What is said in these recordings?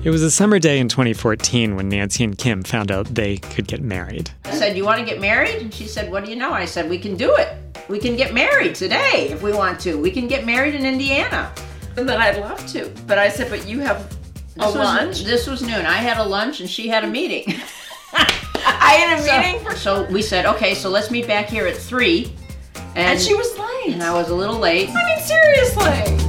It was a summer day in 2014 when Nancy and Kim found out they could get married. I said, "You want to get married?" And she said, "What do you know?" I said, "We can do it. We can get married today if we want to. We can get married in Indiana." And then I'd love to. But I said, "But you have a lunch?" This was noon. I had a lunch and she had a meeting. I had a meeting? So we said, okay, so let's meet back here at 3. And she was late. And I was a little late. I mean, seriously.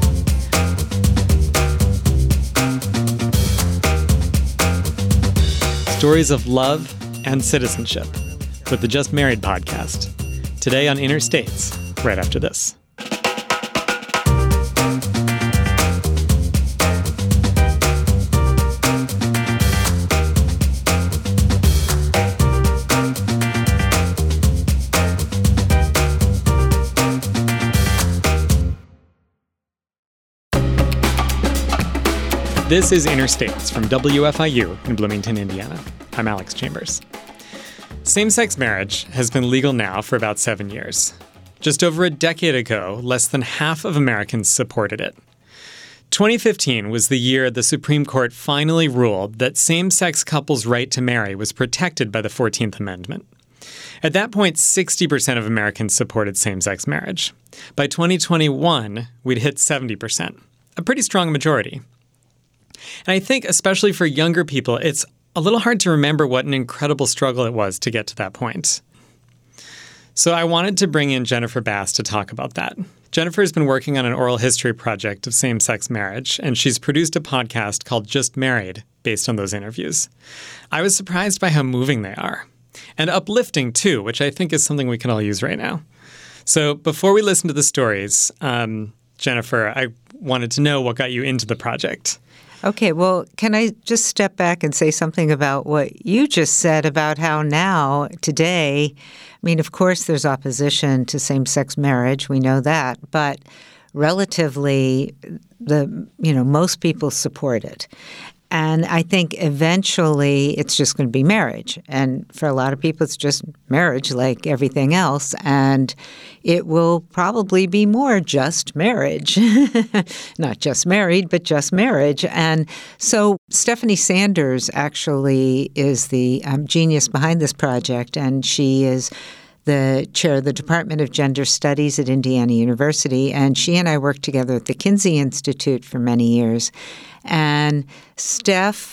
Stories of love and citizenship with the Just Married podcast. Today on Interstates, right after this. This is Interstates from WFIU in Bloomington, Indiana. I'm Alex Chambers. Same-sex marriage has been legal now for about 7 years. Just over a decade ago, less than half of Americans supported it. 2015 was the year the Supreme Court finally ruled that same-sex couples' right to marry was protected by the 14th Amendment. At that point, 60% of Americans supported same-sex marriage. By 2021, we'd hit 70%, a pretty strong majority. And I think, especially for younger people, it's a little hard to remember what an incredible struggle it was to get to that point. So I wanted to bring in Jennifer Bass to talk about that. Jennifer has been working on an oral history project of same-sex marriage, and she's produced a podcast called Just Married based on those interviews. I was surprised by how moving they are. And uplifting, too, which I think is something we can all use right now. So before we listen to the stories, Jennifer, I wanted to know what got you into the project. Okay, well, can I just step back and say something about what you just said about how now, today, I mean, of course, there's opposition to same-sex marriage. We know that. But relatively, most people support it. And I think eventually it's just going to be marriage. And for a lot of people, it's just marriage like everything else. And it will probably be more just marriage. Not just married, but just marriage. And so Stephanie Sanders actually is the genius behind this project. And she is the chair of the Department of Gender Studies at Indiana University. And she and I worked together at the Kinsey Institute for many years. And Steph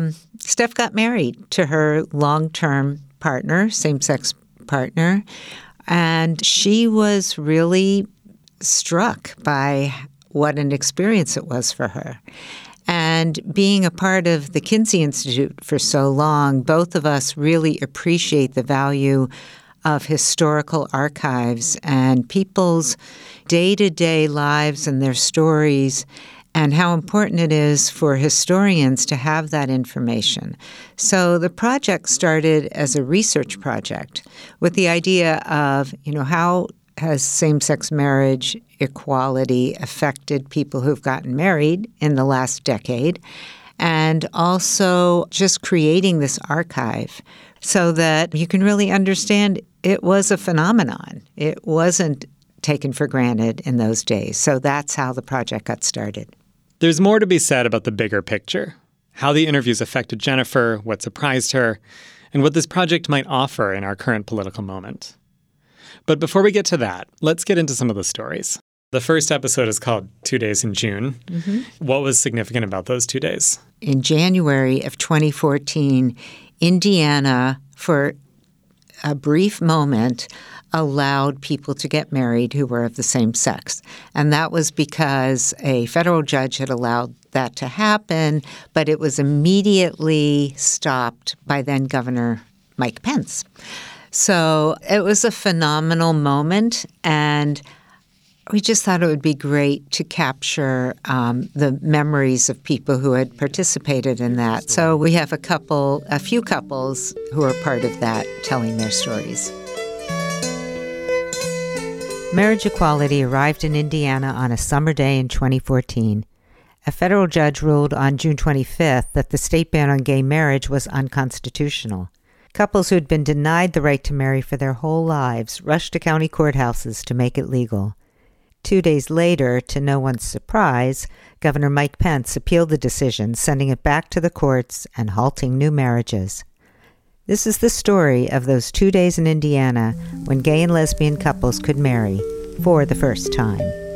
got married to her long-term partner, same-sex partner, and she was really struck by what an experience it was for her. And being a part of the Kinsey Institute for so long, both of us really appreciate the value of historical archives and people's day-to-day lives and their stories, and how important it is for historians to have that information. So the project started as a research project with the idea of, how has same-sex marriage equality affected people who've gotten married in the last decade, and also just creating this archive so that you can really understand it was a phenomenon. It wasn't taken for granted in those days. So that's how the project got started. There's more to be said about the bigger picture, how the interviews affected Jennifer, what surprised her, and what this project might offer in our current political moment. But before we get to that, let's get into some of the stories. The first episode is called 2 Days in June. Mm-hmm. What was significant about those 2 days? In January of 2014, Indiana, for a brief moment, allowed people to get married who were of the same sex. And that was because a federal judge had allowed that to happen, but it was immediately stopped by then Governor Mike Pence. So it was a phenomenal moment, and we just thought it would be great to capture the memories of people who had participated in that. So we have a few couples who are part of that telling their stories. Marriage equality arrived in Indiana on a summer day in 2014. A federal judge ruled on June 25th that the state ban on gay marriage was unconstitutional. Couples who had been denied the right to marry for their whole lives rushed to county courthouses to make it legal. 2 days later, to no one's surprise, Governor Mike Pence appealed the decision, sending it back to the courts and halting new marriages. This is the story of those 2 days in Indiana when gay and lesbian couples could marry for the first time.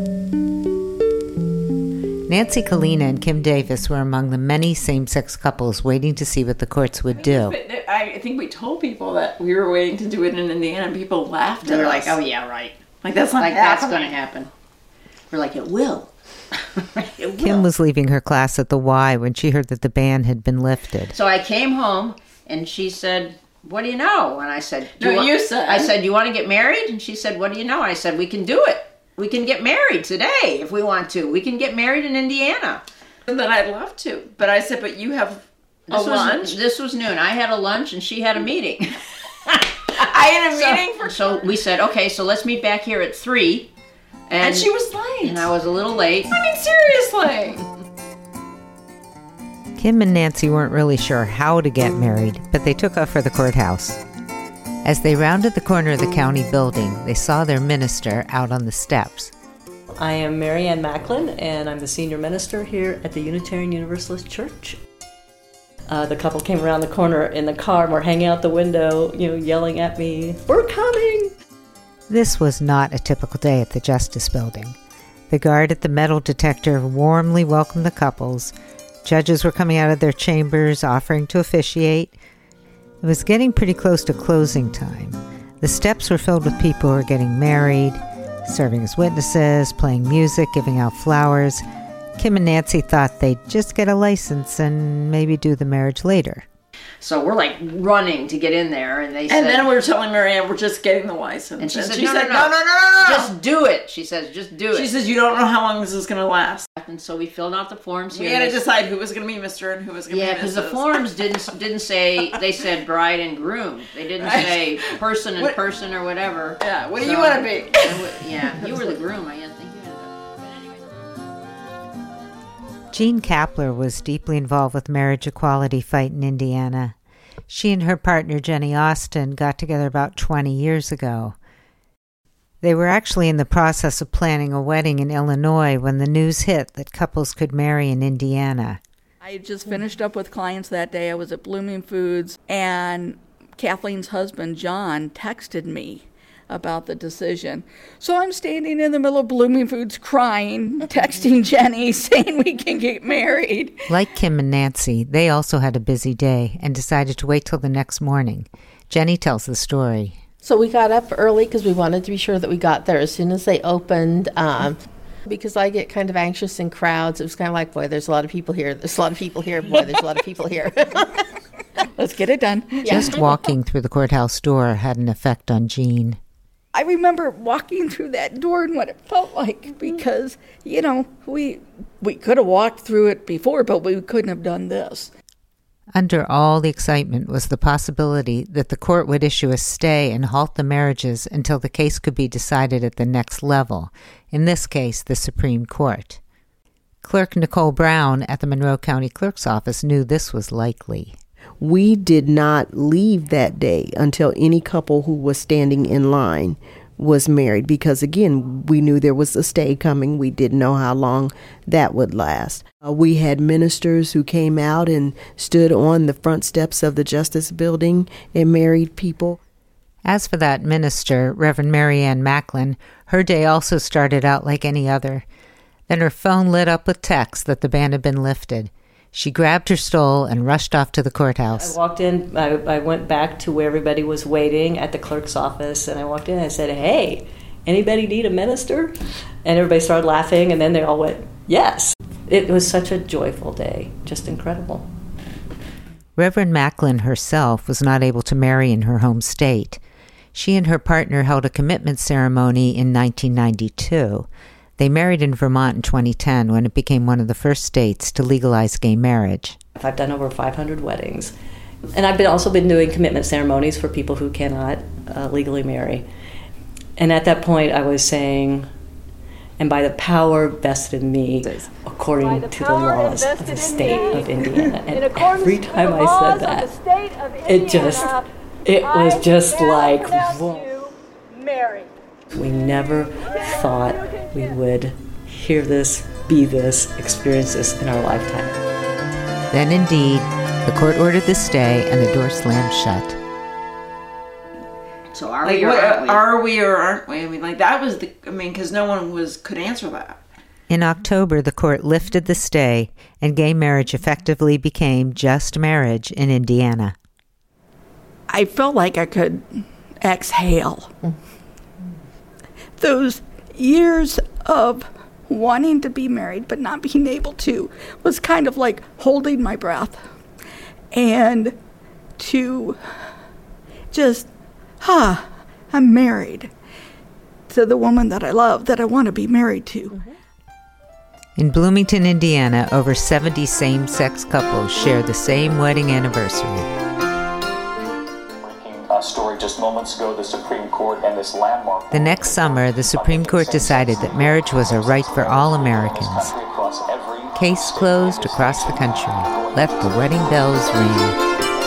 Nancy Kalina and Kim Davis were among the many same-sex couples waiting to see what the courts would do. I think we told people that we were waiting to do it in Indiana, and people laughed at us. They're like, "Oh yeah, right. Like that's not Like happening. that's going to happen." We're like, "It will." It will. Kim was leaving her class at the Y when she heard that the ban had been lifted. So I came home and she said, "What do you know?" And I said, you said. I said, "You want to get married?" And she said, "What do you know?" I said, "We can do it. We can get married today if we want to. We can get married in Indiana." And then I'd love to. But I said, but you have lunch. This was noon. I had a lunch and she had a meeting. I had a meeting for... So we said, okay, so let's meet back here at 3. And she was late. And I was a little late. I mean, seriously. Kim and Nancy weren't really sure how to get married, but they took off for the courthouse. As they rounded the corner of the county building, they saw their minister out on the steps. I am Mary Ann Macklin, and I'm the senior minister here at the Unitarian Universalist Church. The couple came around the corner in the car and were hanging out the window, yelling at me, "We're coming!" This was not a typical day at the Justice Building. The guard at the metal detector warmly welcomed the couples. Judges were coming out of their chambers, offering to officiate. It was getting pretty close to closing time. The steps were filled with people who were getting married, serving as witnesses, playing music, giving out flowers. Kim and Nancy thought they'd just get a license and maybe do the marriage later. So we're like running to get in there, and they said... And then we were telling Marianne we're just getting the license. And she said, no. Just do it. She says, just do it. She says, you don't know how long this is going to last. And so we filled out the forms here. We had to decide who was going to be Mr. and who was going to be Mrs. Yeah, because the forms didn't say, they said bride and groom. They didn't say person and person or whatever. Yeah, what do you want to be? Yeah, you were the groom. I didn't think you ended up. Jean Kapler was deeply involved with marriage equality fight in Indiana. She and her partner Jenny Austin got together about 20 years ago. They were actually in the process of planning a wedding in Illinois when the news hit that couples could marry in Indiana. I had just finished up with clients that day. I was at Blooming Foods, and Kathleen's husband, John, texted me about the decision. So I'm standing in the middle of Blooming Foods crying, texting Jenny, saying we can get married. Like Kim and Nancy, they also had a busy day and decided to wait till the next morning. Jenny tells the story. So we got up early because we wanted to be sure that we got there as soon as they opened. Because I get kind of anxious in crowds. It was kind of like, boy, there's a lot of people here. There's a lot of people here. Boy, there's a lot of people here. Let's get it done. Just walking through the courthouse door had an effect on Jean. I remember walking through that door and what it felt like because, we could have walked through it before, but we couldn't have done this. Under all the excitement was the possibility that the court would issue a stay and halt the marriages until the case could be decided at the next level, in this case, the Supreme Court. Clerk Nicole Brown at the Monroe County Clerk's Office knew this was likely. We did not leave that day until any couple who was standing in line was married because, again, we knew there was a stay coming. We didn't know how long that would last. We had ministers who came out and stood on the front steps of the Justice Building and married people. As for that minister, Reverend Mary Ann Macklin, her day also started out like any other. Then her phone lit up with texts that the ban had been lifted. She grabbed her stole and rushed off to the courthouse. I walked in, I went back to where everybody was waiting at the clerk's office, and I walked in and I said, "Hey, anybody need a minister?" And everybody started laughing, and then they all went, "Yes." It was such a joyful day, just incredible. Reverend Macklin herself was not able to marry in her home state. She and her partner held a commitment ceremony in 1992. They married in Vermont in 2010 when it became one of the first states to legalize gay marriage. I've done over 500 weddings. And I've also been doing commitment ceremonies for people who cannot legally marry. And at that point I was saying, and by the power vested in me, according to the laws of the state of Indiana. And every time I said that, it was just like, whoa. Mary. We never thought we would hear this, be this, experience this in our lifetime. Then indeed, the court ordered the stay and the door slammed shut. So are we or aren't we? Are we or aren't we? I mean, like, that was because no one could answer that. In October, the court lifted the stay, and gay marriage effectively became just marriage in Indiana. I felt like I could exhale. Those years of wanting to be married but not being able to was kind of like holding my breath. And to just, I'm married to the woman that I love, that I want to be married to. In Bloomington, Indiana, over 70 same-sex couples share the same wedding anniversary. Story just moments ago, the Supreme Court and this landmark. The next summer, the Supreme Court decided that marriage was a right for all Americans. Case closed across the country. Let the wedding bells ring.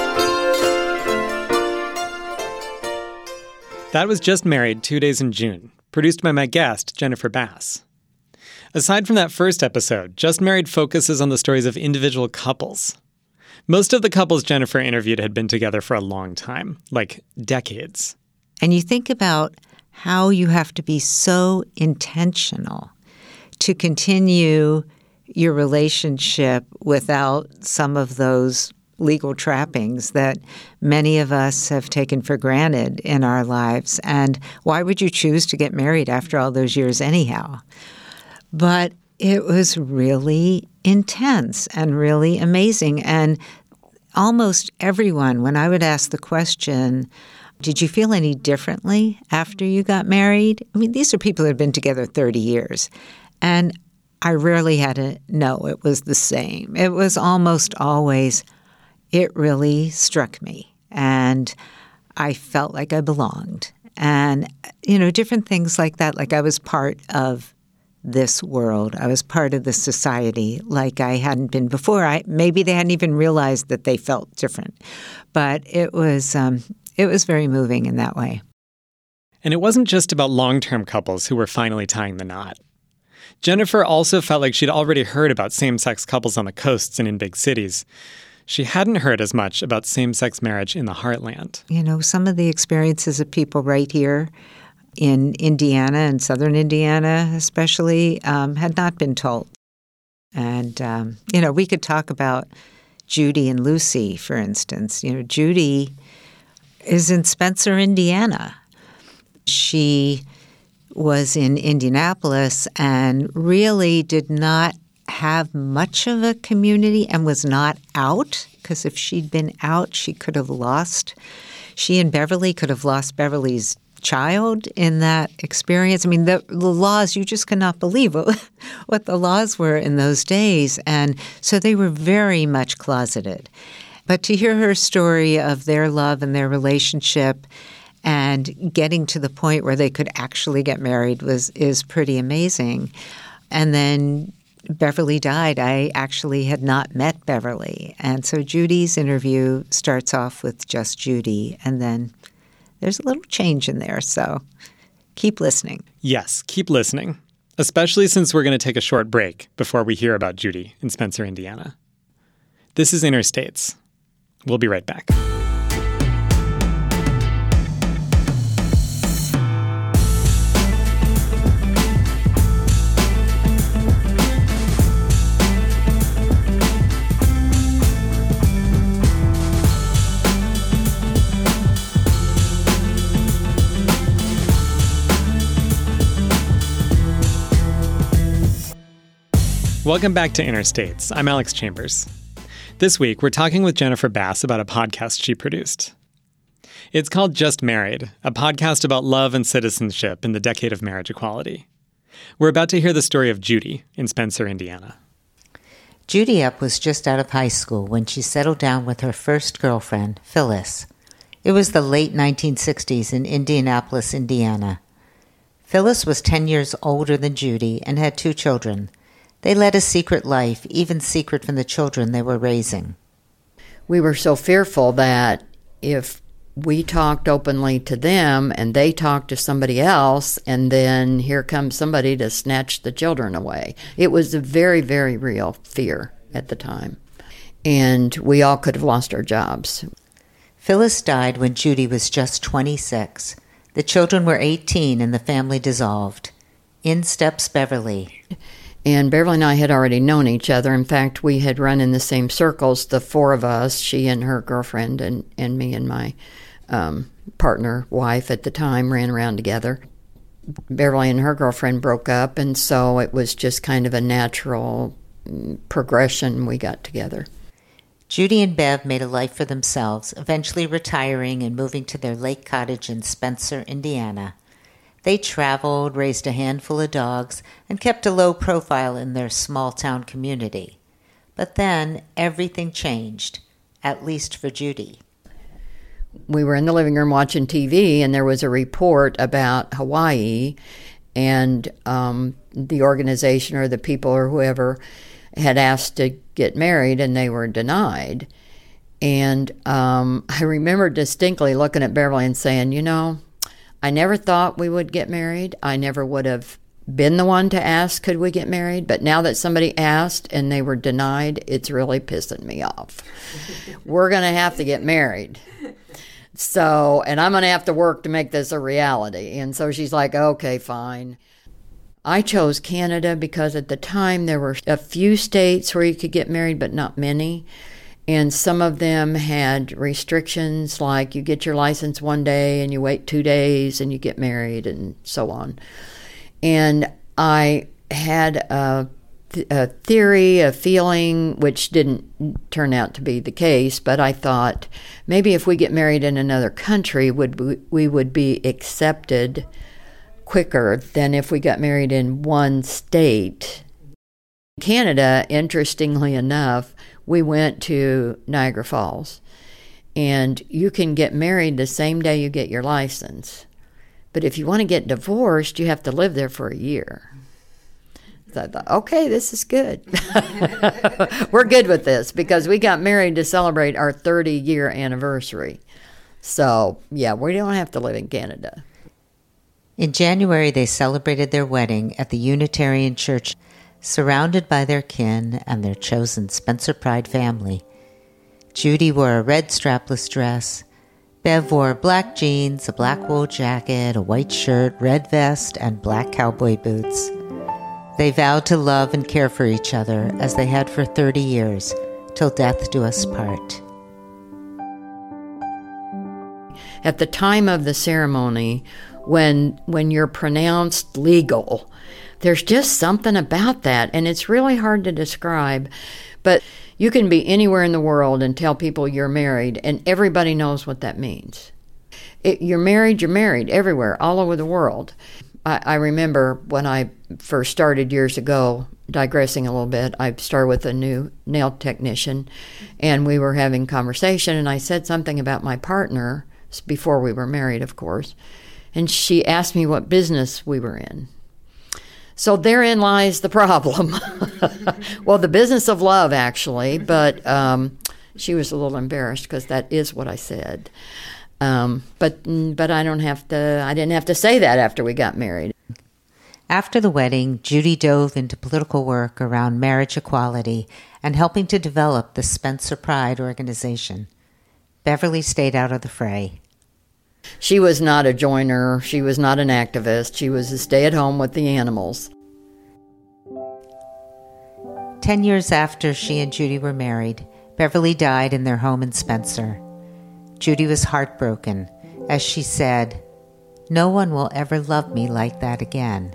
That was Just Married, 2 Days in June, produced by my guest, Jennifer Bass. Aside from that first episode, Just Married focuses on the stories of individual couples. Most of the couples Jennifer interviewed had been together for a long time, like decades. And you think about how you have to be so intentional to continue your relationship without some of those legal trappings that many of us have taken for granted in our lives. And why would you choose to get married after all those years anyhow? But it was really intense and really amazing. And almost everyone, when I would ask the question, did you feel any differently after you got married? I mean, these are people who had been together 30 years. And I rarely had to know it was the same. It was almost always, it really struck me. And I felt like I belonged. And, different things like that, like I was part of this world. I was part of this society like I hadn't been before. Maybe they hadn't even realized that they felt different. But it was very moving in that way. And it wasn't just about long-term couples who were finally tying the knot. Jennifer also felt like she'd already heard about same-sex couples on the coasts and in big cities. She hadn't heard as much about same-sex marriage in the heartland. Some of the experiences of people right here in Indiana and southern Indiana especially had not been told. And, we could talk about Judy and Lucy, for instance. Judy is in Spencer, Indiana. She was in Indianapolis and really did not have much of a community and was not out, because if she'd been out, she and Beverly could have lost Beverly's child in that experience. I mean, the laws, you just cannot believe what the laws were in those days. And so they were very much closeted. But to hear her story of their love and their relationship and getting to the point where they could actually get married is pretty amazing. And then Beverly died. I actually had not met Beverly. And so Judy's interview starts off with just Judy, and then there's a little change in there, so keep listening. Yes, keep listening, especially since we're going to take a short break before we hear about Judy in Spencer, Indiana. This is Interstates. We'll be right back. Welcome back to Interstates. I'm Alex Chambers. This week, we're talking with Jennifer Bass about a podcast she produced. It's called Just Married, a podcast about love and citizenship in the decade of marriage equality. We're about to hear the story of Judy in Spencer, Indiana. Judy Epp was just out of high school when she settled down with her first girlfriend, Phyllis. It was the late 1960s in Indianapolis, Indiana. Phyllis was 10 years older than Judy and had 2 children. They led a secret life, even secret from the children they were raising. We were so fearful that if we talked openly to them, and they talked to somebody else, and then here comes somebody to snatch the children away. It was a very, very real fear at the time. And we all could have lost our jobs. Phyllis died when Judy was just 26. The children were 18 and the family dissolved. In steps Beverly. And Beverly and I had already known each other. In fact, we had run in the same circles, the four of us, she and her girlfriend and me and my partner, wife at the time, ran around together. Beverly and her girlfriend broke up, and so it was just kind of a natural progression. We got together. Judy and Bev made a life for themselves, eventually retiring and moving to their lake cottage in Spencer, Indiana. They traveled, raised a handful of dogs, and kept a low profile in their small-town community. But then everything changed, at least for Judy. We were in the living room watching TV, and there was a report about Hawaii, and the organization or the people or whoever had asked to get married, and they were denied. And I remember distinctly looking at Beverly and saying, you know, I never thought we would get married. I never would have been the one to ask, could we get married? But now that somebody asked and they were denied, it's really pissing me off. We're going to have to get married. So, and I'm going to have to work to make this a reality. And so she's like, okay, fine. I chose Canada because at the time there were a few states where you could get married, but not many. And some of them had restrictions, like you get your license one day and you wait 2 days and you get married and so on. And I had a theory, a feeling, which didn't turn out to be the case, but I thought maybe if we get married in another country, we would be accepted quicker than if we got married in one state. Canada, interestingly enough, we went to Niagara Falls, and you can get married the same day you get your license. But if you want to get divorced, you have to live there for a year. So I thought, okay, this is good. We're good with this because we got married to celebrate our 30-year anniversary. So, yeah, we don't have to live in Canada. In January, they celebrated their wedding at the Unitarian Church, surrounded by their kin and their chosen Spencer Pride family. Judy wore a red strapless dress. Bev wore black jeans, a black wool jacket, a white shirt, red vest, and black cowboy boots. They vowed to love and care for each other as they had for 30 years, till death do us part. At the time of the ceremony, when you're pronounced legal, there's just something about that, and it's really hard to describe. But you can be anywhere in the world and tell people you're married, and everybody knows what that means. You're married everywhere, all over the world. I remember when I first started years ago, digressing a little bit, I started with a new nail technician, and we were having conversation, and I said something about my partner, before we were married, of course, and she asked me what business we were in. So therein lies the problem. Well, the business of love, actually, but she was a little embarrassed because that is what I said. But I didn't have to say that after we got married. After the wedding, Judy dove into political work around marriage equality and helping to develop the Spencer Pride organization. Beverly stayed out of the fray. She was not a joiner. She was not an activist. She was a stay-at-home with the animals. 10 years after she and Judy were married, Beverly died in their home in Spencer. Judy was heartbroken as she said, "No one will ever love me like that again."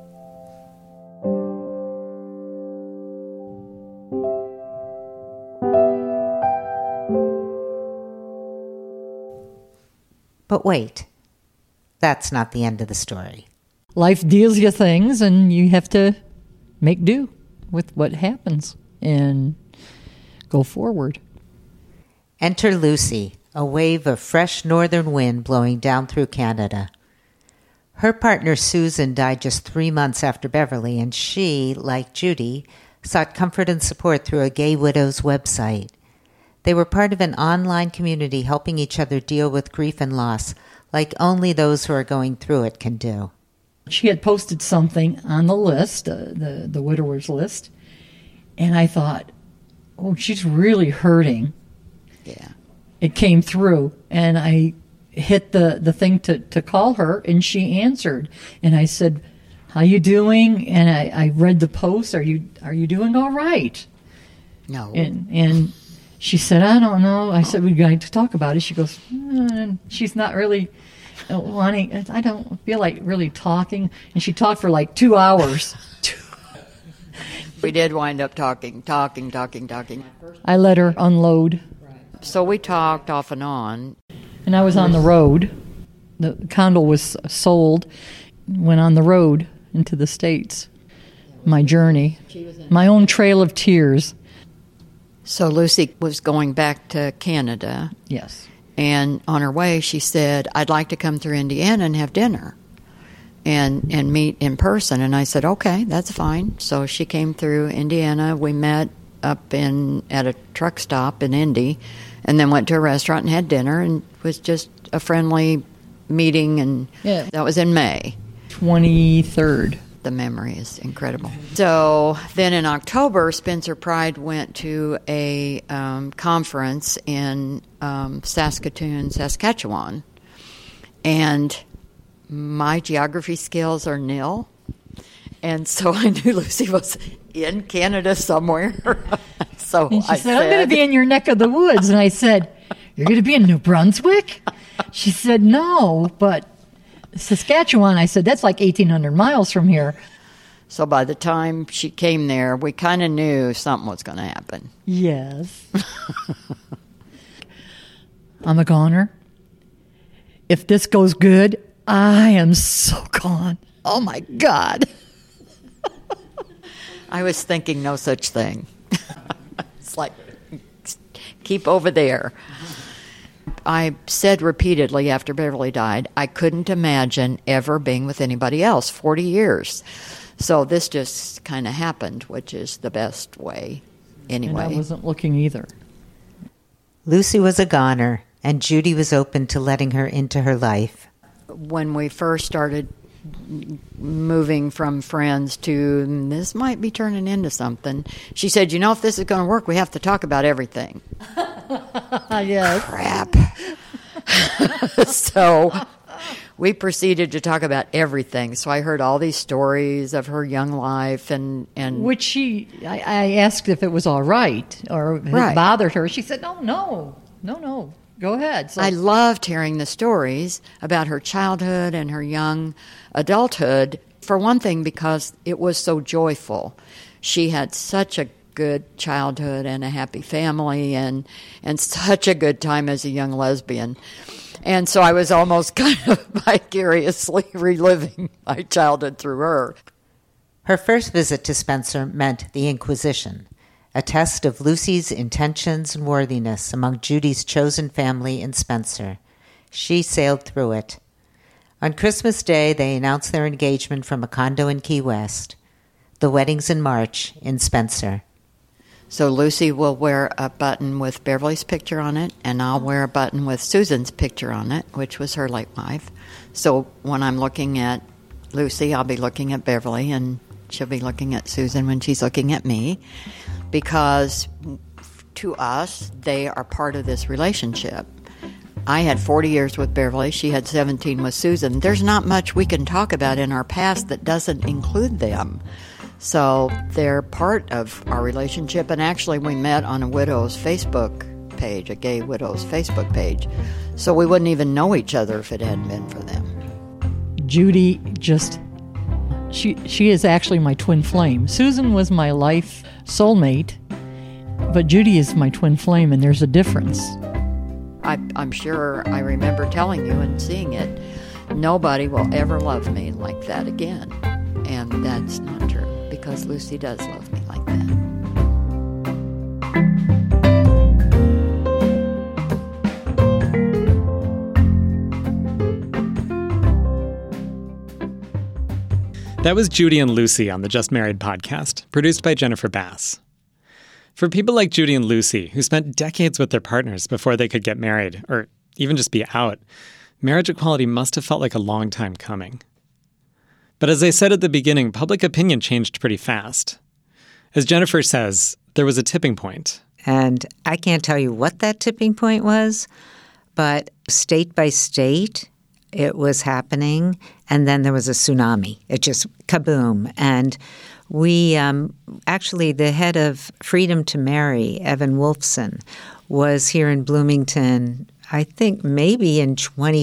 But wait, that's not the end of the story. Life deals you things, and you have to make do with what happens and go forward. Enter Lucy, a wave of fresh northern wind blowing down through Canada. Her partner Susan died just 3 months after Beverly, and she, like Judy, sought comfort and support through a gay widow's website. They were part of an online community helping each other deal with grief and loss, like only those who are going through it can do. She had posted something on the list, the widowers list, and I thought, oh, she's really hurting. Yeah. It came through, and I hit the thing to call her, and she answered. And I said, how you doing? And I read the post. Are you doing all right? No. And she said, I don't know. I said, we'd like to talk about it. She goes, she's not really wanting, I don't feel like really talking. And she talked for like 2 hours. We did wind up talking. I let her unload. So we talked off and on. And I was on the road. The condo was sold. Went on the road into the States. My journey. My own trail of tears. So Lucy was going back to Canada. Yes. And on her way, she said, I'd like to come through Indiana and have dinner and meet in person. And I said, okay, that's fine. So she came through Indiana. We met up at a truck stop in Indy, and then went to a restaurant and had dinner, and it was just a friendly meeting. And that was in May. 23rd. The memory is incredible. So then in October, Spencer Pride went to a conference in Saskatoon, Saskatchewan. And my geography skills are nil. And so I knew Lucy was in Canada somewhere. So and she said, I'm going to be in your neck of the woods. And I said, you're going to be in New Brunswick? She said, no, but Saskatchewan, I said, that's like 1,800 miles from here. So by the time she came there, we kind of knew something was going to happen. Yes. I'm a goner. If this goes good, I am so gone. Oh, my God. I was thinking no such thing. It's like, keep over there. I said repeatedly after Beverly died, I couldn't imagine ever being with anybody else, 40 years. So this just kind of happened, which is the best way anyway. And I wasn't looking either. Lucy was a goner, and Judy was open to letting her into her life. When we first started moving from friends to this might be turning into something, she said, you know, if this is going to work, we have to talk about everything. Yes. Crap. So we proceeded to talk about everything. So I heard all these stories of her young life and which I asked if it was all right or if it bothered her. She said, no, go ahead. So, I loved hearing the stories about her childhood and her young adulthood, for one thing, because it was so joyful. She had such a good childhood and a happy family and such a good time as a young lesbian. And so I was almost kind of vicariously reliving my childhood through her. Her first visit to Spencer meant the Inquisition, a test of Lucy's intentions and worthiness among Judy's chosen family in Spencer. She sailed through it. On Christmas Day, they announced their engagement from a condo in Key West. The wedding's in March in Spencer. So Lucy will wear a button with Beverly's picture on it, and I'll wear a button with Susan's picture on it, which was her late wife. So when I'm looking at Lucy, I'll be looking at Beverly, and she'll be looking at Susan when she's looking at me, because to us, they are part of this relationship. I had 40 years with Beverly. She had 17 with Susan. There's not much we can talk about in our past that doesn't include them. So they're part of our relationship. And actually, we met on a widow's Facebook page, a gay widow's Facebook page. So we wouldn't even know each other if it hadn't been for them. Judy she is actually my twin flame. Susan was my life soulmate, but Judy is my twin flame, and there's a difference. I'm sure I remember telling you and seeing it, nobody will ever love me like that again. And that's not true, because Lucy does love me like that. That was Judy and Lucy on the Just Married podcast, produced by Jennifer Bass. For people like Judy and Lucy, who spent decades with their partners before they could get married, or even just be out, marriage equality must have felt like a long time coming. But as I said at the beginning, public opinion changed pretty fast. As Jennifer says, there was a tipping point. And I can't tell you what that tipping point was, but state by state, it was happening. And then there was a tsunami. It just kaboom. And we actually, the head of Freedom to Marry, Evan Wolfson, was here in Bloomington, I think maybe in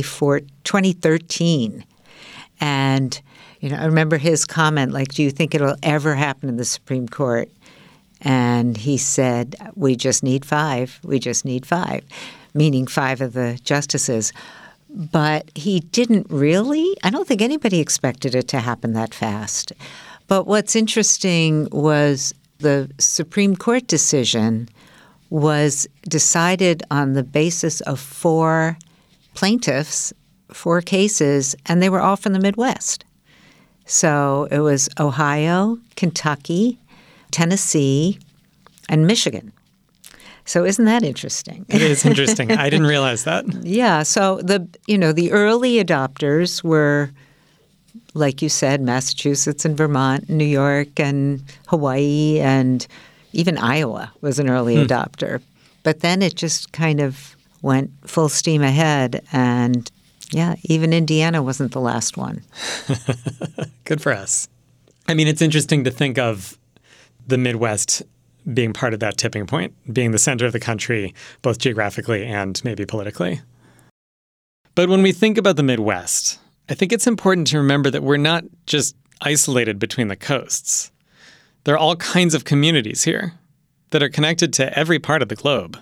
2013. And, I remember his comment, like, do you think it'll ever happen in the Supreme Court? And he said, we just need 5. We just need 5, meaning 5 of the justices. But he didn't really. I don't think anybody expected it to happen that fast. But what's interesting was the Supreme Court decision was decided on the basis of 4 plaintiffs, 4 cases, and they were all from the Midwest. So it was Ohio, Kentucky, Tennessee, and Michigan. So isn't that interesting? It is interesting. I didn't realize that. Yeah. So the early adopters were, like you said, Massachusetts and Vermont, New York and Hawaii, and even Iowa was an early adopter. But then it just kind of went full steam ahead. And yeah, even Indiana wasn't the last one. Good for us. I mean, it's interesting to think of the Midwest being part of that tipping point, being the center of the country, both geographically and maybe politically. But when we think about the Midwest, I think it's important to remember that we're not just isolated between the coasts. There are all kinds of communities here that are connected to every part of the globe.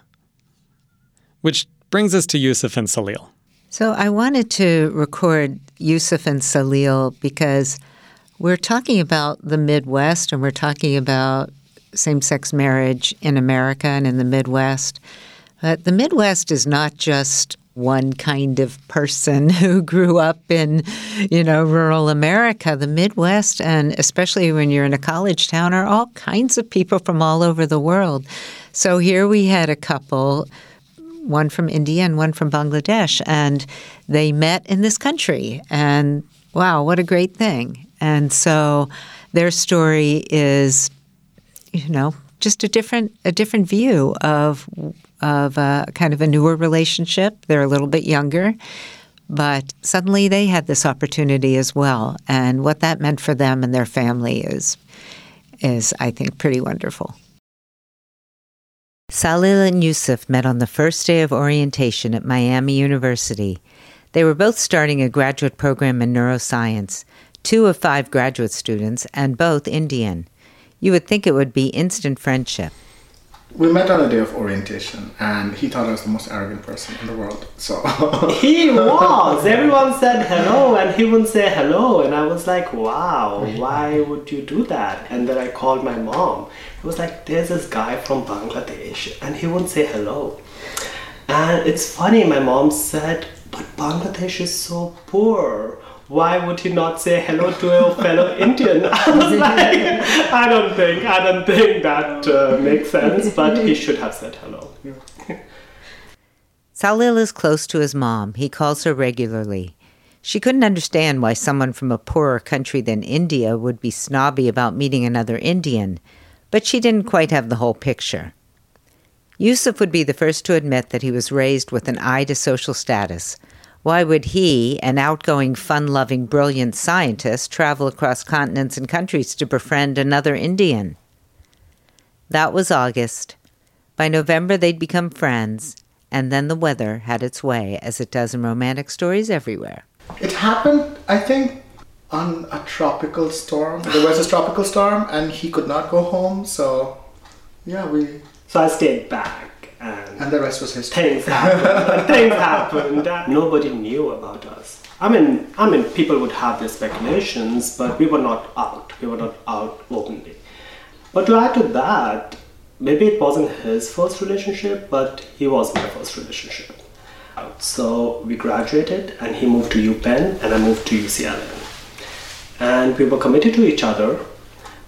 Which brings us to Yusuf and Salil. So I wanted to record Yusuf and Salil because we're talking about the Midwest and we're talking about same-sex marriage in America and in the Midwest. But the Midwest is not just one kind of person who grew up in, rural America. The Midwest, and especially when you're in a college town, are all kinds of people from all over the world. So here we had a couple, one from India and one from Bangladesh, and they met in this country. And wow, what a great thing. And so their story is, just a different view of kind of a newer relationship. They're a little bit younger, but suddenly they had this opportunity as well. And what that meant for them and their family is I think, pretty wonderful. Salil and Yusuf met on the first day of orientation at Miami University. They were both starting a graduate program in neuroscience, 2 of 5 graduate students, and both Indian. You would think it would be instant friendship. We met on the day of orientation, and he thought I was the most arrogant person in the world. So he was. Everyone said hello, and he wouldn't say hello. And I was like, wow, why would you do that? And then I called my mom. It was like, there's this guy from Bangladesh, and he wouldn't say hello. And it's funny, my mom said, but Bangladesh is so poor. Why would he not say hello to a fellow Indian? I was like, I don't think that makes sense, but he should have said hello. Salil is close to his mom. He calls her regularly. She couldn't understand why someone from a poorer country than India would be snobby about meeting another Indian, but she didn't quite have the whole picture. Yusuf would be the first to admit that he was raised with an eye to social status. Why would he, an outgoing, fun-loving, brilliant scientist, travel across continents and countries to befriend another Indian? That was August. By November, they'd become friends, and then the weather had its way, as it does in romantic stories everywhere. It happened, I think, on a tropical storm. There was a tropical storm, and he could not go home, so So I stayed back. And the rest was history. Things happened. Nobody knew about us. I mean, people would have their speculations, but we were not out. We were not out openly. But to add to that, maybe it wasn't his first relationship, but he was my first relationship. So we graduated, and he moved to UPenn, and I moved to UCLA. And we were committed to each other,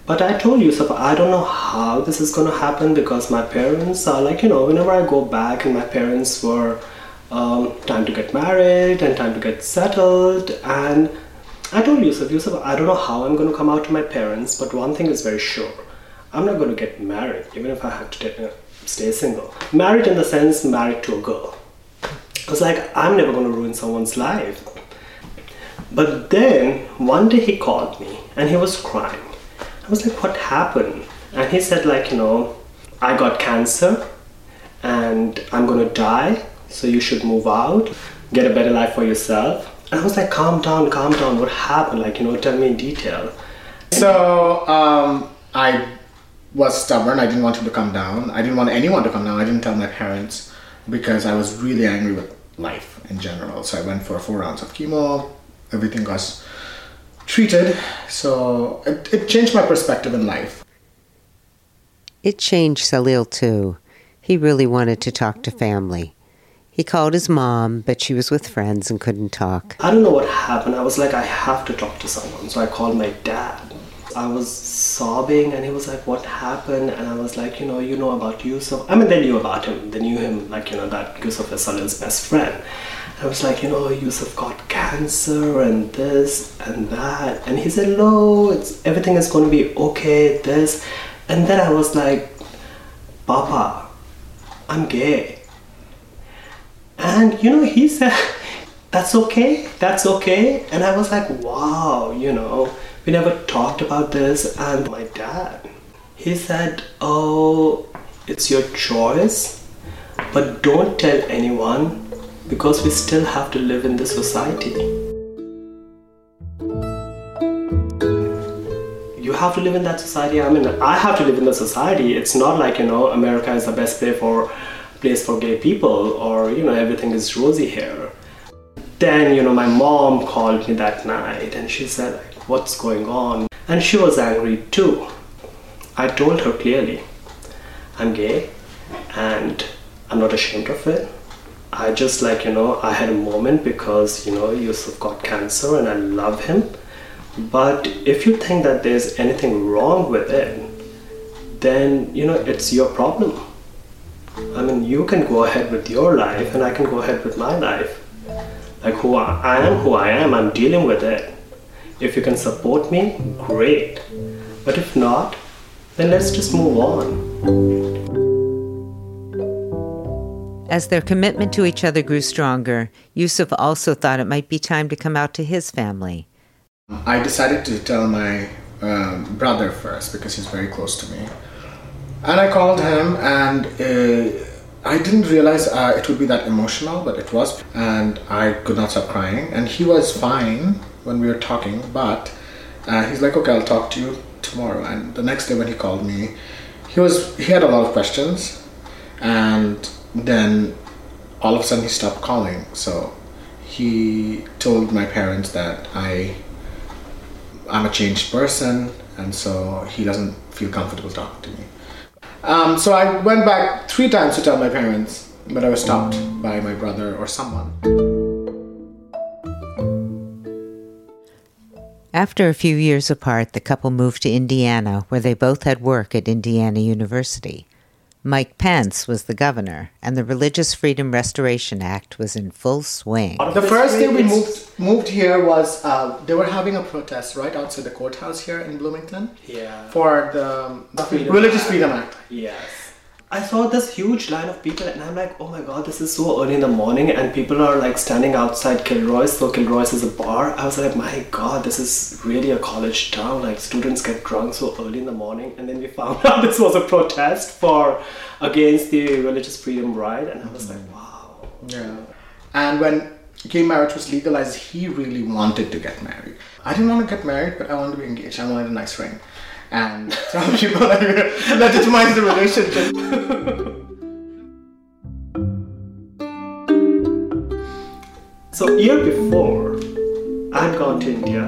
But I told Yusuf, I don't know how this is going to happen because my parents are like, whenever I go back and my parents were time to get married and time to get settled. And I told Yusuf, I don't know how I'm going to come out to my parents, but one thing is very sure. I'm not going to get married, even if I have to stay single. Married in the sense, married to a girl. I was like, I'm never going to ruin someone's life. But then, one day he called me and he was crying. I was like, what happened? And he said like, I got cancer and I'm going to die. So you should move out, get a better life for yourself. And I was like, calm down. What happened? Like, tell me in detail. So I was stubborn. I didn't want him to come down. I didn't want anyone to come down. I didn't tell my parents because I was really angry with life in general. So I went for 4 rounds of chemo. Everything got treated. So it changed my perspective in life. It changed Salil too. He really wanted to talk to family. He called his mom, but she was with friends and couldn't talk. I don't know what happened. I was like, I have to talk to someone. So I called my dad. I was sobbing and he was like, what happened? And I was like, you know about Yusuf. I mean, they knew about him. They knew him, like, that Yusuf is Salil's best friend. I was like, Yusuf got cancer and this and that. And he said, no, everything is going to be okay, this. And then I was like, Papa, I'm gay. And, he said, that's okay. And I was like, wow, we never talked about this. And my dad, he said, oh, it's your choice, but don't tell anyone because we still have to live in this society. You have to live in that society. I mean, I have to live in the society. It's not like, America is the best place for gay people or, everything is rosy here. Then, my mom called me that night and she said, what's going on? And she was angry too. I told her clearly, I'm gay and I'm not ashamed of it. I just I had a moment because, Yusuf got cancer and I love him. But if you think that there's anything wrong with it, then, it's your problem. I mean, you can go ahead with your life and I can go ahead with my life. Like who I am, I'm dealing with it. If you can support me, great. But if not, then let's just move on. As their commitment to each other grew stronger, Yusuf also thought it might be time to come out to his family. I decided to tell my brother first because he's very close to me. And I called him and I didn't realize it would be that emotional, but it was. And I could not stop crying. And he was fine when we were talking, but he's like, okay, I'll talk to you tomorrow. And the next day when he called me, he had a lot of questions. And then all of a sudden he stopped calling. So he told my parents that I'm a changed person, and so he doesn't feel comfortable talking to me. So I went back 3 times to tell my parents, but I was stopped by my brother or someone. After a few years apart, the couple moved to Indiana, where they both had work at Indiana University. Mike Pence was the governor, and the Religious Freedom Restoration Act was in full swing. The first day we moved here was, they were having a protest right outside the courthouse here in Bloomington. Yeah. For the Religious Freedom Act. Yes. I saw this huge line of people and I'm like, oh my god, this is so early in the morning and people are like standing outside Kilroy's. So Kilroy's is a bar. I was like, my god, this is really a college town. Like students get drunk so early in the morning. And then we found out this was a protest against the religious freedom right. And I was like, wow. Yeah. And when gay marriage was legalized, he really wanted to get married. I didn't want to get married, but I wanted to be engaged. I wanted a nice ring. And some people legitimize the relationship. So year before, I had gone to India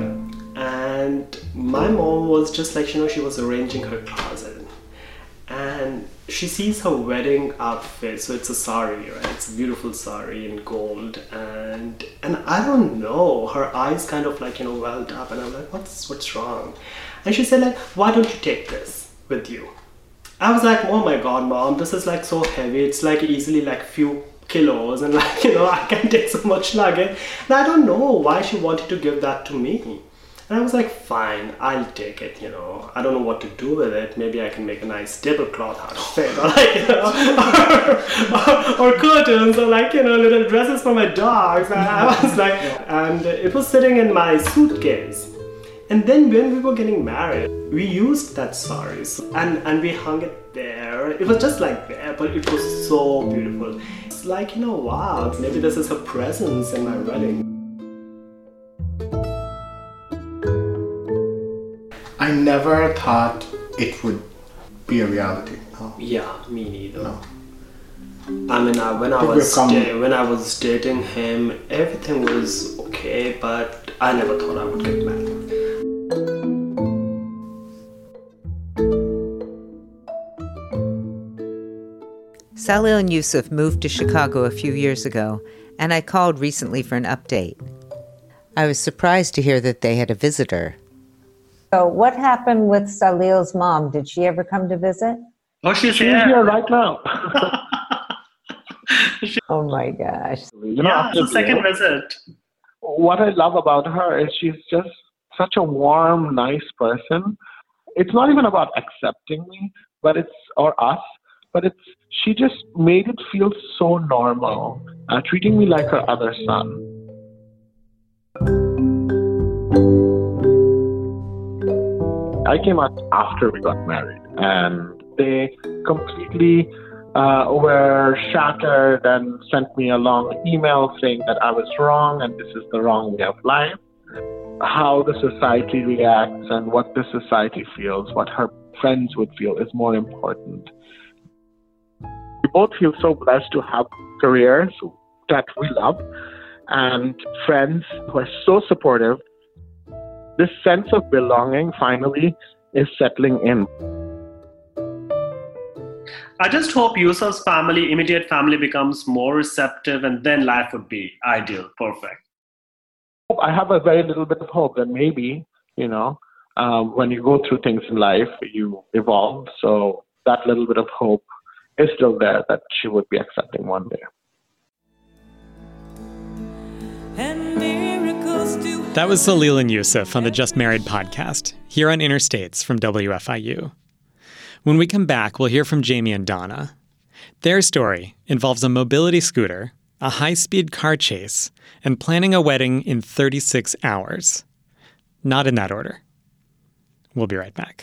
and my mom was just like, she was arranging her closet. And she sees her wedding outfit. So it's a sari, right? It's a beautiful sari in gold, and I don't know, her eyes kind of like, welled up, and I'm like, what's wrong? And she said like, why don't you take this with you? I was like, oh my god, Mom, this is like so heavy. It's like easily like few kilos, and like, I can take so much luggage. And I don't know why she wanted to give that to me. And I was like, fine, I'll take it, I don't know what to do with it. Maybe I can make a nice tablecloth out of it, or like, or curtains, or like, little dresses for my dogs. And I was like, and it was sitting in my suitcase. And then when we were getting married, we used that saris and we hung it there. It was just like there, but it was so beautiful. It's like, wow, maybe this is her presence in my wedding. I never thought it would be a reality. No. Yeah, me neither. No. I mean, when I was dating him, everything was okay, but I never thought I would get married. Salil and Yusuf moved to Chicago a few years ago, and I called recently for an update. I was surprised to hear that they had a visitor. So what happened with Salil's mom? Did she ever come to visit? Oh, she's here right now. Oh my gosh. It's the second visit. What I love about her is she's just such a warm, nice person. It's not even about accepting me, or us, but she just made it feel so normal, treating me like her other son. I came out after we got married, and they completely were shattered and sent me a long email saying that I was wrong and this is the wrong way of life. How the society reacts and what the society feels, what her friends would feel is more important. We both feel so blessed to have careers that we love and friends who are so supportive. This sense of belonging finally is settling in. I just hope Yusuf's immediate family becomes more receptive, and then life would be ideal, perfect. I have a very little bit of hope that maybe, when you go through things in life, you evolve. So that little bit of hope is still there that she would be accepting one day. That was Salil and Yusuf on the Just Married podcast, here on Interstates from WFIU. When we come back, we'll hear from Jamie and Donna. Their story involves a mobility scooter, a high-speed car chase, and planning a wedding in 36 hours. Not in that order. We'll be right back.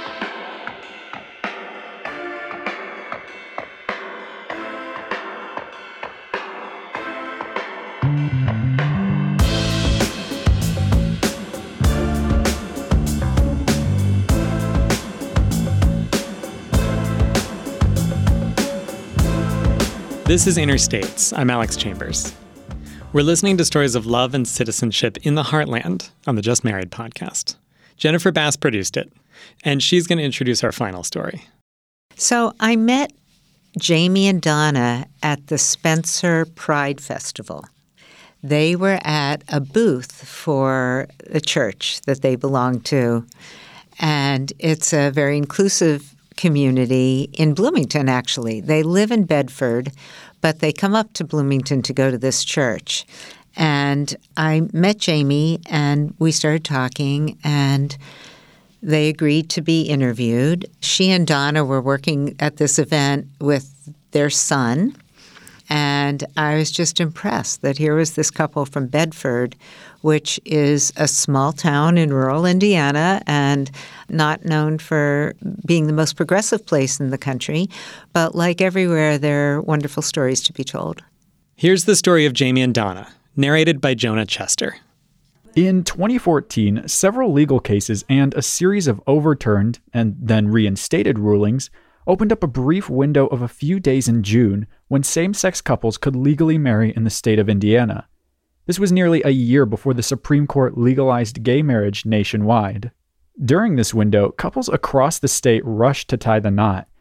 This is Interstates. I'm Alex Chambers. We're listening to stories of love and citizenship in the heartland on the Just Married podcast. Jennifer Bass produced it, and she's going to introduce our final story. So I met Jamie and Donna at the Spencer Pride Festival. They were at a booth for a church that they belong to, and it's a very inclusive community in Bloomington, actually. They live in Bedford, but they come up to Bloomington to go to this church. And I met Jamie, and we started talking, and they agreed to be interviewed. She and Donna were working at this event with their son, and I was just impressed that here was this couple from Bedford, which is a small town in rural Indiana and not known for being the most progressive place in the country. But like everywhere, there are wonderful stories to be told. Here's the story of Jamie and Donna, narrated by Jonah Chester. In 2014, several legal cases and a series of overturned and then reinstated rulings opened up a brief window of a few days in June when same-sex couples could legally marry in the state of Indiana. This was nearly a year before the Supreme Court legalized gay marriage nationwide. During this window, couples across the state rushed to tie the knot.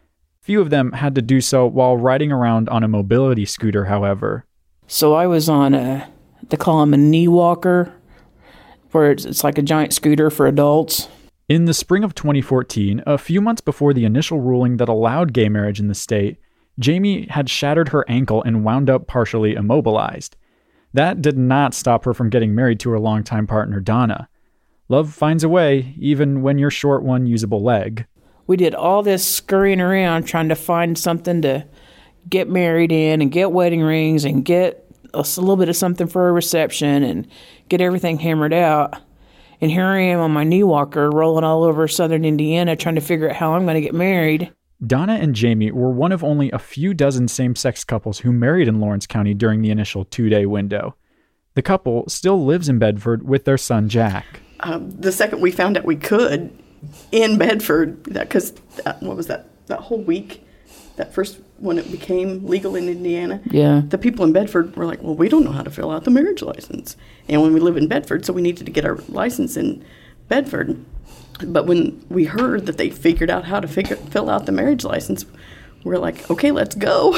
Few of them had to do so while riding around on a mobility scooter, however. So I was on they call them a knee walker, where it's like a giant scooter for adults. In the spring of 2014, a few months before the initial ruling that allowed gay marriage in the state, Jamie had shattered her ankle and wound up partially immobilized. That did not stop her from getting married to her longtime partner, Donna. Love finds a way, even when you're short one usable leg. We did all this scurrying around trying to find something to get married in and get wedding rings and get a little bit of something for a reception and get everything hammered out. And here I am on my knee walker rolling all over southern Indiana trying to figure out how I'm going to get married. Donna and Jamie were one of only a few dozen same-sex couples who married in Lawrence County during the initial 2-day window. The couple still lives in Bedford with their son, Jack. The second we found out we could in Bedford, because what was that whole week, that first when it became legal in Indiana, the people in Bedford were like, well, we don't know how to fill out the marriage license. And when we live in Bedford, so we needed to get our license in Bedford. But when we heard that they figured out how to fill out the marriage license, we're like, okay, let's go.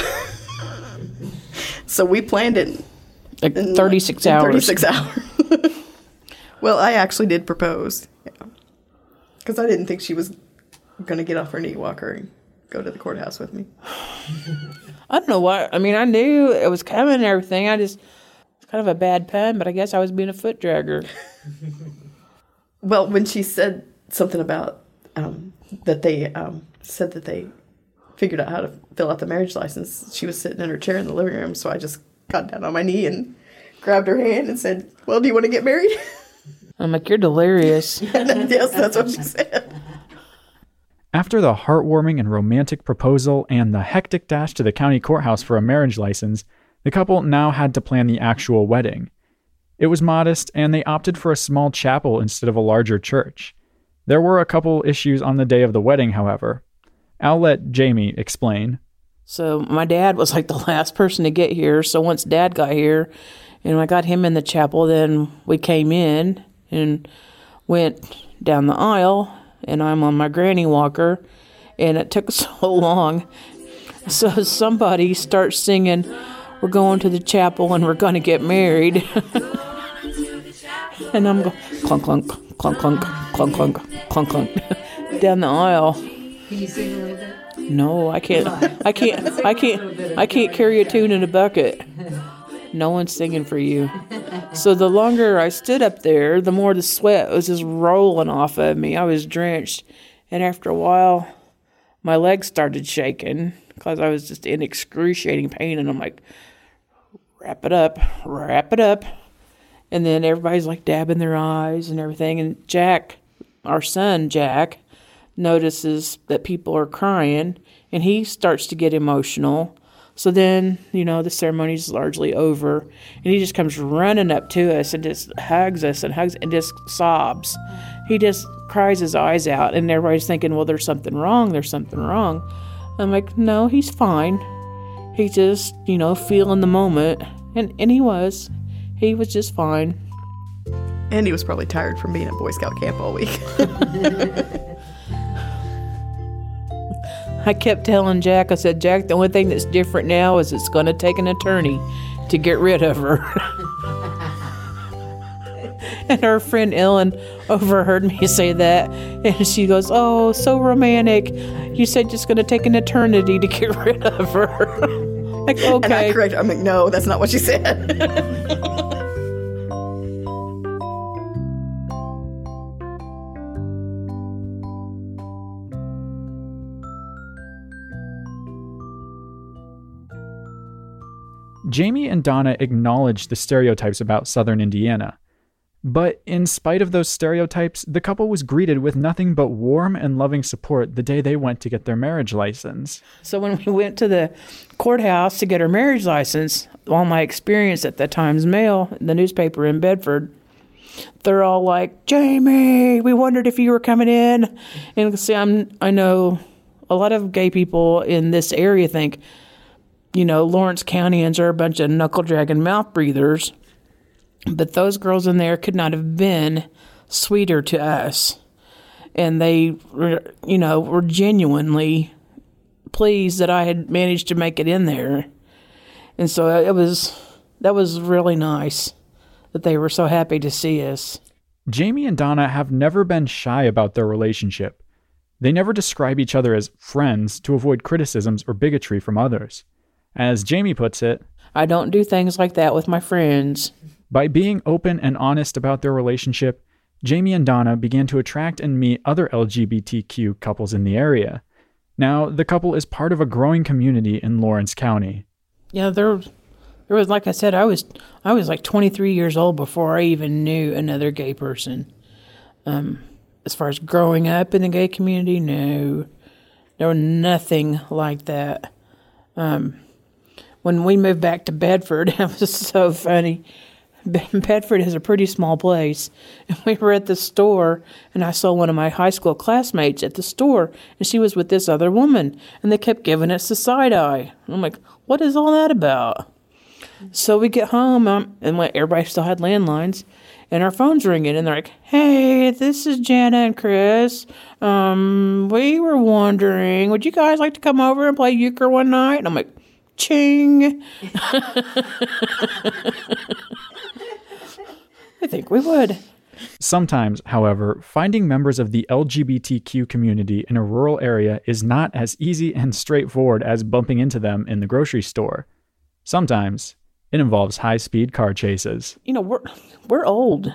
So we planned it in 36 hours. 36 hours. Well, I actually did propose, because I didn't think she was going to get off her knee walker and go to the courthouse with me. I don't know why. I mean, I knew it was coming and everything. It's kind of a bad pun, but I guess I was being a foot dragger. Well, when she said something about that they said that they figured out how to fill out the marriage license, she was sitting in her chair in the living room, so I just got down on my knee and grabbed her hand and said, well, do you want to get married? I'm like, you're delirious. Yes, that's what she said. After the heartwarming and romantic proposal and the hectic dash to the county courthouse for a marriage license, the couple now had to plan the actual wedding. It was modest, and they opted for a small chapel instead of a larger church. There were a couple issues on the day of the wedding, however. I'll let Jamie explain. So my dad was like the last person to get here, so once Dad got here, and I got him in the chapel, then we came in and went down the aisle, and I'm on my granny walker, and it took so long. So somebody starts singing, we're going to the chapel and we're going to get married. And I'm going clunk, clunk, clunk, clunk, clunk, clunk, clunk, clunk, down the aisle. Can you sing a little bit? No, I can't. I can't carry a tune in a bucket. No one's singing for you. So the longer I stood up there, the more the sweat was just rolling off of me. I was drenched. And after a while, my legs started shaking because I was just in excruciating pain. And I'm like, wrap it up. And then everybody's like dabbing their eyes and everything. And Jack, our son, Jack, notices that people are crying. And he starts to get emotional. So then, the ceremony's largely over, and he just comes running up to us and just hugs us and just sobs. He just cries his eyes out, and everybody's thinking, well, there's something wrong. I'm like, no, he's fine. He just, feeling the moment, and he was just fine. And he was probably tired from being at Boy Scout camp all week. I kept telling Jack, I said, Jack, the only thing that's different now is it's going to take an attorney to get rid of her. And her friend Ellen overheard me say that, and she goes, oh, so romantic. You said it's going to take an eternity to get rid of her. Like, okay. And I corrected her. I'm like, no, that's not what she said. Jamie and Donna acknowledged the stereotypes about Southern Indiana. But in spite of those stereotypes, the couple was greeted with nothing but warm and loving support the day they went to get their marriage license. So when we went to the courthouse to get our marriage license, all my experience at the Times-Mail, the newspaper in Bedford, they're all like, Jamie, we wondered if you were coming in. And see, I know a lot of gay people in this area think, Lawrence Countyans are a bunch of knuckle-dragging mouth breathers. But those girls in there could not have been sweeter to us. And they were, were genuinely pleased that I had managed to make it in there. And so that was really nice that they were so happy to see us. Jamie and Donna have never been shy about their relationship. They never describe each other as friends to avoid criticisms or bigotry from others. As Jamie puts it, I don't do things like that with my friends. By being open and honest about their relationship, Jamie and Donna began to attract and meet other LGBTQ couples in the area. Now, the couple is part of a growing community in Lawrence County. Yeah, there was, like I said, I was like 23 years old before I even knew another gay person. As far as growing up in the gay community, no. There was nothing like that. When we moved back to Bedford, it was so funny. Bedford is a pretty small place. And we were at the store, and I saw one of my high school classmates at the store, and she was with this other woman, and they kept giving us the side eye. I'm like, what is all that about? So we get home, and everybody still had landlines, and our phone's ringing, and they're like, hey, this is Jana and Chris. We were wondering, would you guys like to come over and play euchre one night? And I'm like, ching. I think we would. Sometimes, however, finding members of the LGBTQ community in a rural area is not as easy and straightforward as bumping into them in the grocery store. Sometimes, it involves high-speed car chases. You know, we're old.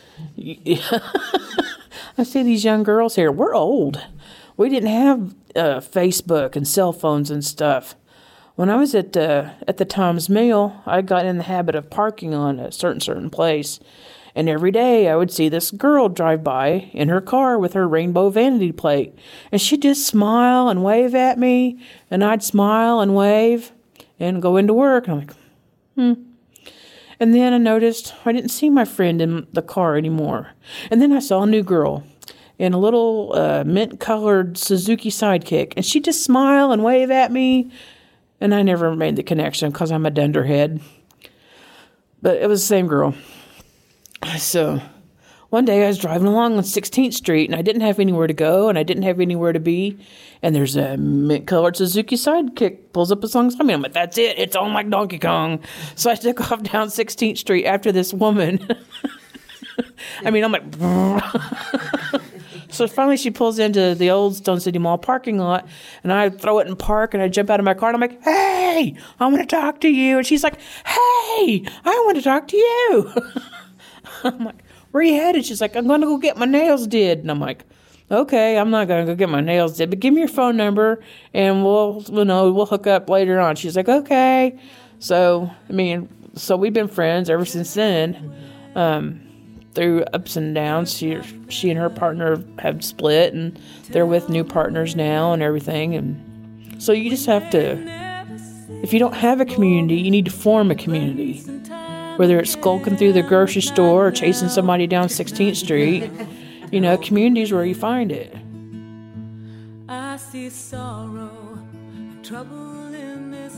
I see these young girls here. We're old. We didn't have Facebook and cell phones and stuff. When I was at the Tom's Mill, I got in the habit of parking on a certain place. And every day I would see this girl drive by in her car with her rainbow vanity plate. And she'd just smile and wave at me. And I'd smile and wave and go into work. And I'm like, And then I noticed I didn't see my friend in the car anymore. And then I saw a new girl in a little mint-colored Suzuki Sidekick. And she'd just smile and wave at me. And I never made the connection because I'm a dunderhead. But it was the same girl. So one day I was driving along on 16th Street, and I didn't have anywhere to go, and I didn't have anywhere to be. And there's a mint-colored Suzuki Sidekick pulls up alongside me. I'm like, that's it. It's on like Donkey Kong. So I took off down 16th Street after this woman. I mean, I'm like... So finally she pulls into the old Stone City Mall parking lot, and I throw it in park, and I jump out of my car, and I'm like, hey, I want to talk to you. And she's like, hey, I want to talk to you. I'm like, where you headed? She's like, I'm going to go get my nails did. And I'm like, okay, I'm not going to go get my nails did, but give me your phone number, and we'll hook up later on. She's like, okay. So, so we've been friends ever since then. Through ups and downs, she and her partner have split, and they're with new partners now and everything. And so you just have to, if you don't have a community, you need to form a community. Whether it's skulking through the grocery store or chasing somebody down 16th Street, community is where you find it. I see sorrow and trouble in this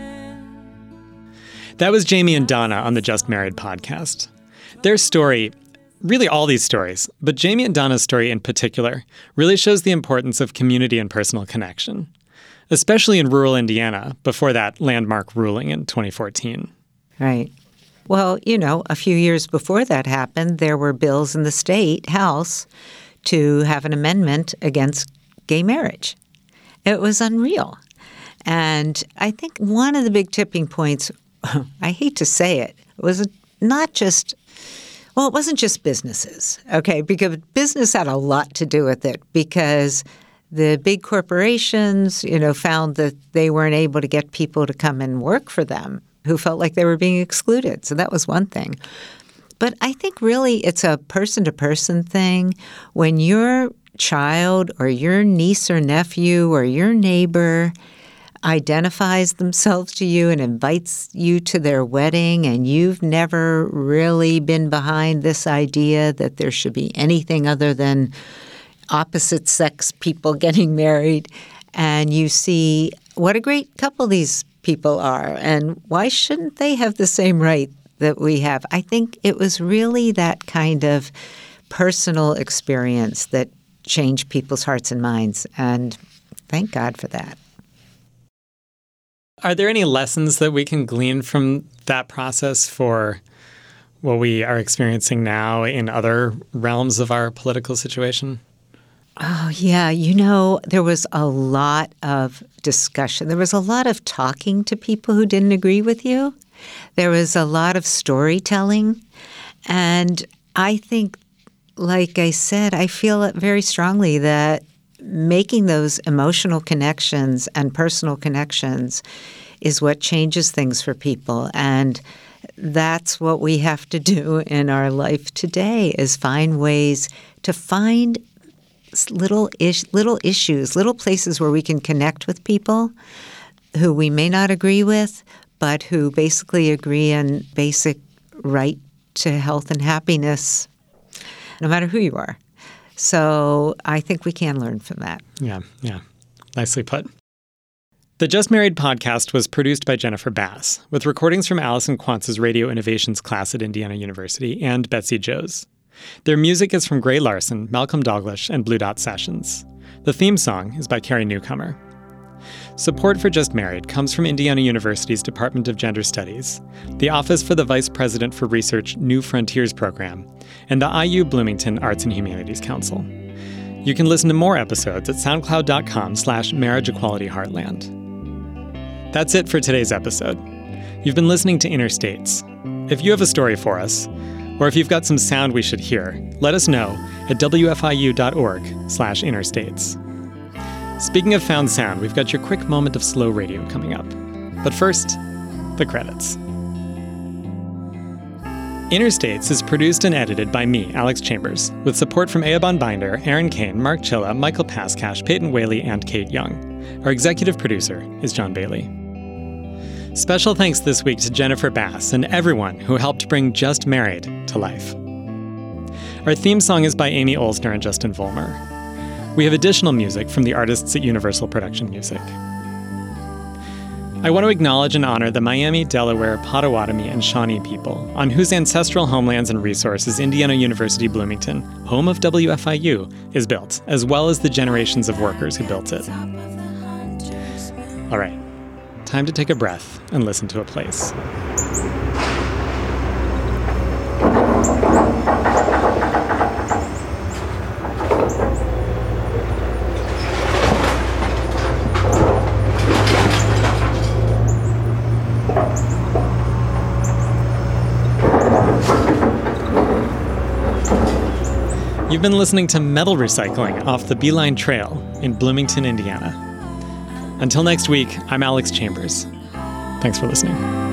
land. That was Jamie and Donna on the Just Married podcast. Their story, really all these stories, but Jamie and Donna's story in particular, really shows the importance of community and personal connection, especially in rural Indiana before that landmark ruling in 2014. Right. Well, a few years before that happened, there were bills in the state house to have an amendment against gay marriage. It was unreal. And I think one of the big tipping points, I hate to say it, was not just... Well, it wasn't just businesses, okay, because business had a lot to do with it because the big corporations, found that they weren't able to get people to come and work for them who felt like they were being excluded. So that was one thing. But I think really it's a person-to-person thing. When your child or your niece or nephew or your neighbor identifies themselves to you and invites you to their wedding, and you've never really been behind this idea that there should be anything other than opposite sex people getting married, and you see what a great couple these people are, and why shouldn't they have the same right that we have? I think it was really that kind of personal experience that changed people's hearts and minds, and thank God for that. Are there any lessons that we can glean from that process for what we are experiencing now in other realms of our political situation? Oh, yeah. There was a lot of discussion. There was a lot of talking to people who didn't agree with you. There was a lot of storytelling. And I think, like I said, I feel it very strongly that making those emotional connections and personal connections is what changes things for people. And that's what we have to do in our life today, is find ways to find little issues, little places where we can connect with people who we may not agree with, but who basically agree on basic right to health and happiness, no matter who you are. So I think we can learn from that. Yeah. Nicely put. The Just Married podcast was produced by Jennifer Bass, with recordings from Allison Quantz's Radio Innovations class at Indiana University and Betsy Joes. Their music is from Gray Larson, Malcolm Douglas, and Blue Dot Sessions. The theme song is by Carrie Newcomer. Support for Just Married comes from Indiana University's Department of Gender Studies, the Office for the Vice President for Research New Frontiers program, and the IU Bloomington Arts and Humanities Council. You can listen to more episodes at soundcloud.com/Marriage Equality Heartland. That's it for today's episode. You've been listening to Interstates. If you have a story for us, or if you've got some sound we should hear, let us know at wfiu.org/interstates. Speaking of found sound, we've got your quick moment of slow radio coming up. But first, the credits. Interstates is produced and edited by me, Alex Chambers, with support from Eoban Binder, Aaron Kane, Mark Chilla, Michael Pascash, Peyton Whaley, and Kate Young. Our executive producer is John Bailey. Special thanks this week to Jennifer Bass and everyone who helped bring Just Married to life. Our theme song is by Amy Olsner and Justin Vollmer. We have additional music from the artists at Universal Production Music. I want to acknowledge and honor the Miami, Delaware, Potawatomi, and Shawnee people, on whose ancestral homelands and resources Indiana University Bloomington, home of WFIU, is built, as well as the generations of workers who built it. All right, time to take a breath and listen to a place. You've been listening to Metal Recycling off the Beeline Trail in Bloomington, Indiana. Until next week, I'm Alex Chambers. Thanks for listening.